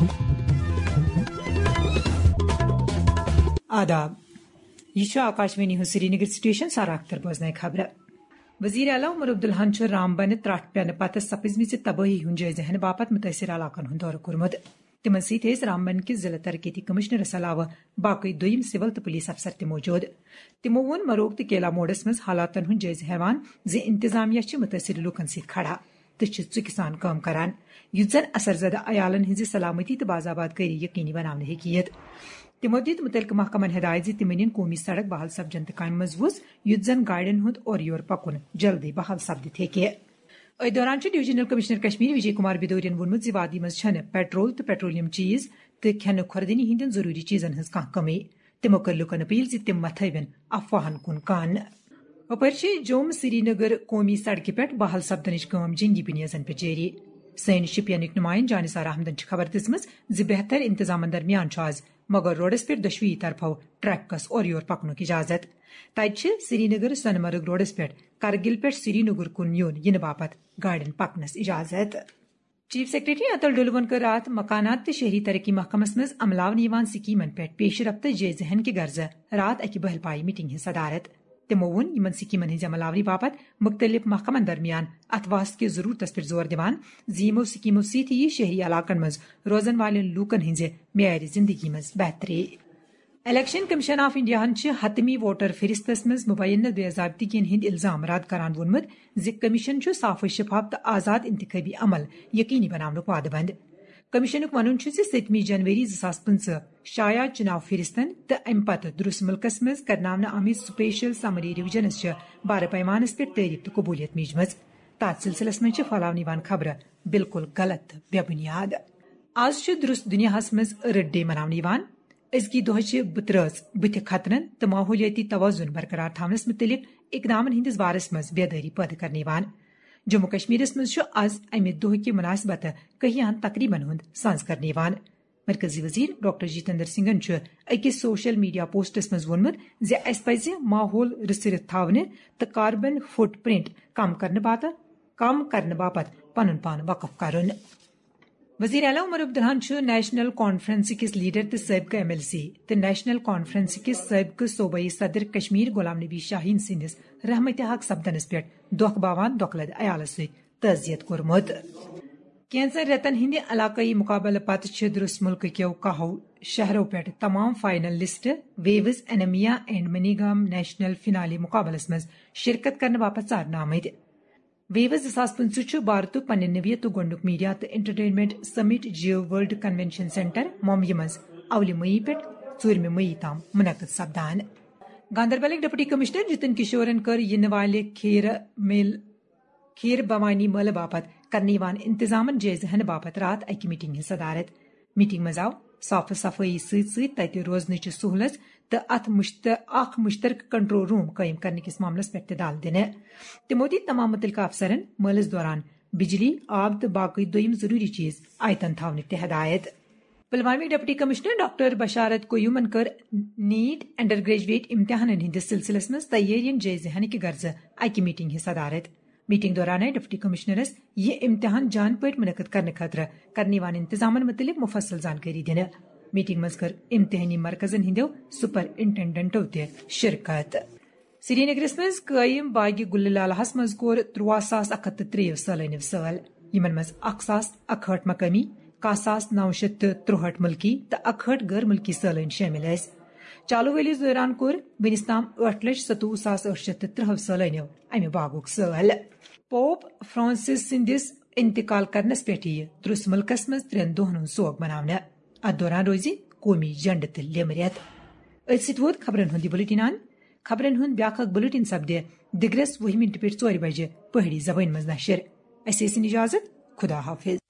آداب، یہ آکاشوانی سری نگر سٹیشن سارا اختر بوزن خبر۔ وزیر اعلیٰ عمر عبداللہ رام بن ترٹ پینہ پتہ سپزم تباہی ہند جائزہ ہن باپت متاثر علاقن ہند دورہ کورمت۔ تمن ست رام بن کس ضلع ترقیتی کمشنرس علاوہ باقی دویم سول تو پولیس افسر تہ موجود۔ تمو وون مروگ تو کیلا موڑس مز حالاتن ہند جائزہ ہیوان زِ انتظامیہ متاثر لوکن ست کھڑا تو ژُکہِ سان کٲم کران یُتھ زن اثر زدہ عیالن ہنز سلامتی تو باضابط گری یقینی بناونہ ہیکیت۔ تمو دِت متعلقہ محکمن ہدایت زِ تم نِن قومی سڑک بحال سپدن تہ کامہ مز وُس یُتھ زن گاڑین ہند اور یور پکن جلدی بحال سپدت ہیکہ۔ اتھ دوران ڈویژنل کمشنر کشمیر وجے کمار بدورین وونمت زِ وادی مز چھنہ پیٹرول تو پیٹرولیم چیز تو کھینہ خوردنی ہندین ضروری چیزن ہز کانٛہہ کمی۔ تمو کٔر لوٗکن اپیل زِ تم متھٲوِن افواہن کُن کان۔ اپٲرۍ جوم سری نگر قومی سڑکہ پٮ۪ٹھ بحال سپدنٕچ کٲم جنگی بنیازن پہ جاری۔ سٲنۍ شپینٕکۍ نمائند جانثار احمدن خبر دِژمٕژ زِ بہتر انتظامن درمیان چھُ آز مگر روڈس پہ دشوی طرفو ٹریکس اور یور پکنک اجازت۔ تتہ سری نگر سون مرگ روڈس پہ کرگل پہ سری نگر کن ین باپت گاڑین پکنس اجازت۔ چیف سیکرٹری اتل ڈولون کر رات مکانات تو شہری ترقی محکمس مز عملاون سکیمن پہ پیش رفت جائزہ ہن کی غرض رات اکہ بہل پائی میٹنگ ہز صدارت۔ تمو وون یمن سکیمن ہز عملاوری باپت مختلف محکمن درمیان اتواس کی ضرورت پہ زور دان یمو سکیمو ست شہری علاقن مز روزن والن لوکن ہنز معیاری زندگی مز بہتری۔ الیکشن کمیشن آف انڈیا حتمی ووٹر فہرستس مز مبینہ بے ضابطگین ہند الزام رد کران وونمت زِ کمیشن صاف شفاف تو آزاد انتخابی عمل یقینی بناونک وعدہ بند۔ کمیشنک ونن زِ 7 جنوری 2015 شایع چناو فہرستن تو امہ پتہ درست ملکس مز کرناونہ آمت سپیشل سمری ریویژنس بار پیمانس پہ تعریف تو قبولیت میجمز۔ تات سلسلس مز پھیلاونہٕ یوان خبر بالکل غلط تو بے بنیاد۔ آز درست دنیاہس مز ارتھ ڈے مناونہٕ یوان۔ ازکی دہ بتراز بتھ خطرن تو ماحولیاتی توازن برقرار تھونس متعلق اقدامن ہندس بارس مز بیداری پٲدٕ کرنہٕ یوان۔ جموں کشمیرس مز آز امہ دہ کہ مناسبت کہہن تقریبن ہند ساز کرنہٕ یوان۔ مرکزی وزیر ڈاکٹر جتیندر سنگھن اکس سوشل میڈیا پوسٹس مز وونمت زِ اس پزِ ماحول رسرت تھاونہ تو کاربن فٹ پرنٹ کم کرنہٕ باپت پنن پان وقف کرن۔ وزیر اعلیٰ عمر عبداللہ نیشنل کانفرنس کس لیڈر تو سابقہ MLC تو نیشنل کانفرنس کس سابقہ صوبائی صدر کشمیر غلام نبی شاہین سندس رحمتِ حق سپدنس پہ دکھ باوان دکھ عیالس ست تعزیت کورمت۔ کینژن رٮ۪تن ہندِ علاقائی مقابلہ پتہ درست ملک کیو کہو شہرو پہ تمام فائنل لسٹ ویوز انیمیا اینڈ منیگام نیشنل فنالی مقابلس مز شرکت کرنے باپت ژارنہٕ آمت۔ ویوز 2015 بھارتک پنہ نوعیت گۄڈنیُک میڈیا تو entertainment summit Jio world convention centre Mumbai مز اول مئی پہ 4 مئی تام منعقد سپدان۔ گاندربلک ڈپٹی کمشنر جتن کشورن کر ینہ والہ کھیر بھوانی میلہ باپت کرنے انتظامن جائزہ ہن باپت رات اکہ میٹنگ ہز صدارت۔ میٹنگ مز آو صاف صفائی ست روزنچ سہولت تو اخ مشترکہ کنٹرول روم قائم کرنے کس معاملس پہ دال دن۔ تمو دِتۍ تمام متعلقہ افسرن مٲلس دوران بجلی آب تو باقی دویم ضروری چیز آیتن تھاونٕچ تہ ہدایت۔ پلوامک ڈپٹی کمشنر ڈاکٹر بشارت قیومن کر نیٹ انڈر گریجویٹ امتحانن ہندس سلسلس مز تیارین جائزہ ہن کی غرض اکہ میٹنگ ہز صدارت۔ میٹنگ دوران ڈپٹی کمشنرس یہ امتحان جان پٲٹھۍ منعقد کرنے خاطر کرنے انتظامن متعلق مفصل زانکاری دن۔ میٹنگ مز کر امتحانی مرکزن ہندو سپرنٹینڈنٹو تہ شرکت۔ سری نگرس مز قائم باغ گل لالہس مز کور 63,103 سالانہ سال، یمن مز 1,061 مقامی، 1,963 ملکی تو 61 غیر ملکی سالن شامل اس۔ چالو ؤرِیس دوران کور ونس تام 8,27,830 سالانیو امہ باغک سال۔ پوپ فرانسس سندس انتقال کرنس پہ 30 ملکس مز 3 دہن ہند سوگ مناونہ۔ ات دوران روزِ قومی جنڈ تہ لیمرتھ۔ ات سۭتۍ ووت خبرن ہُنٛد بُلٹِنان۔ خبرن ہُنٛد بیاکھ اکھ بُلٹِن سپدِ دِگرس 20 منٹ پٮ۪ٹھ 4 بجے پہاڑی زبٲنۍ منٛز نشر۔ اسہِ ٲسِن اجازت، خدا حافظ۔